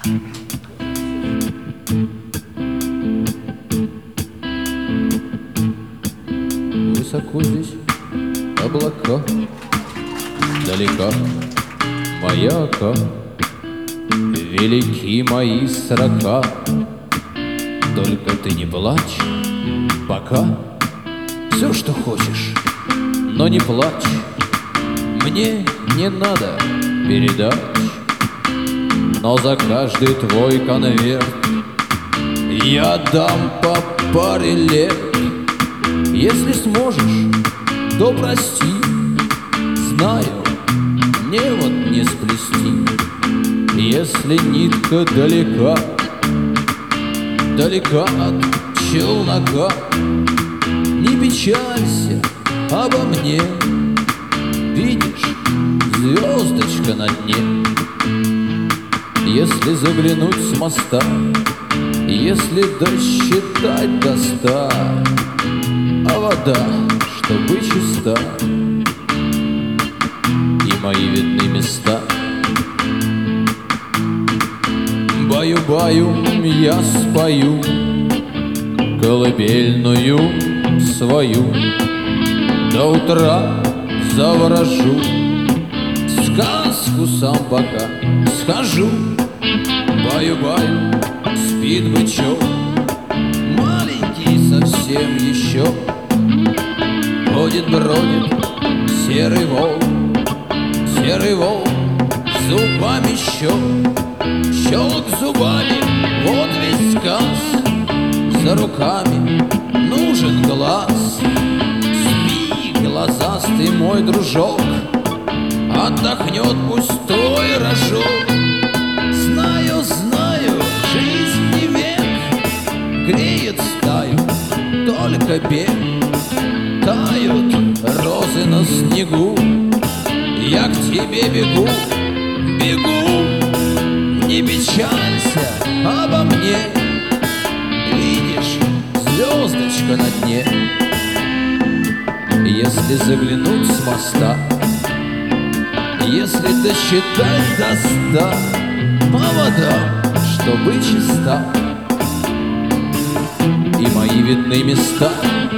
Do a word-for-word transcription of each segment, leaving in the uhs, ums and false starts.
Высоко здесь облака, далека моя ока, велики мои срока. Только ты не плачь пока, все, что хочешь, но не плачь. Мне не надо передач, но за каждый твой конверт я дам по паре лет. Если сможешь, то прости, знаю, мне вот не сплести. Если нитка далека, далека от челнока, не печалься обо мне. Видишь, звездочка на дне. Если заглянуть с моста, если досчитать до ста, а вода, чтобы чиста, и мои видны места. Баю-баю я спою колыбельную свою, до утра заворожу, сказку сам пока схожу. Баю-баю, спит бычок, маленький совсем еще. Ходит-бродит серый волк, серый волк зубами щелк. Щелк зубами, вот весь сказ. За руками нужен глаз. Спи, глазастый мой дружок, отдохнет пустой рожок. Знаю, знаю, жизнь не век, греет стаю только бег. Тают розы на снегу, я к тебе бегу, бегу. Не печалься обо мне, видишь, звездочка на дне. Если заглянуть с моста, если досчитать до ста, а вода, чтобы чиста, и мои видны места.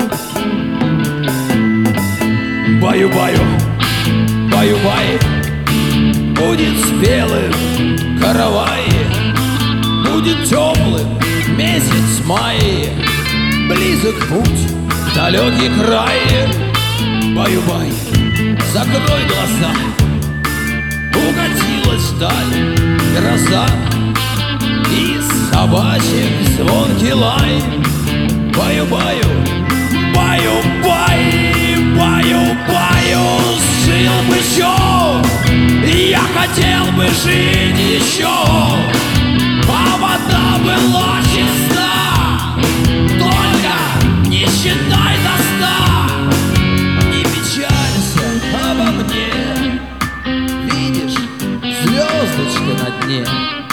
Баю-баю, баю-бай, будет спелым каравай, будет теплым месяц май, близок путь в далекий край. Баю-бай, закрой глаза, укатилась вдаль гроза, и собачек звонкий лай. Баю-баю, баю-бай, баю-баю, жил бычок, я хотел бы жить еще, а вода была чиста, только не считай до ста. Не печалься обо мне, видишь, звездочка на дне.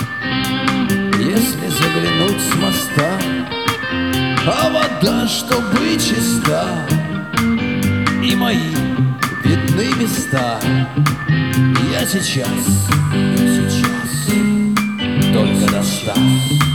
Если заглянуть с моста, а вода, чтобы чиста, и мои видны места. Я сейчас, я сейчас только до ста.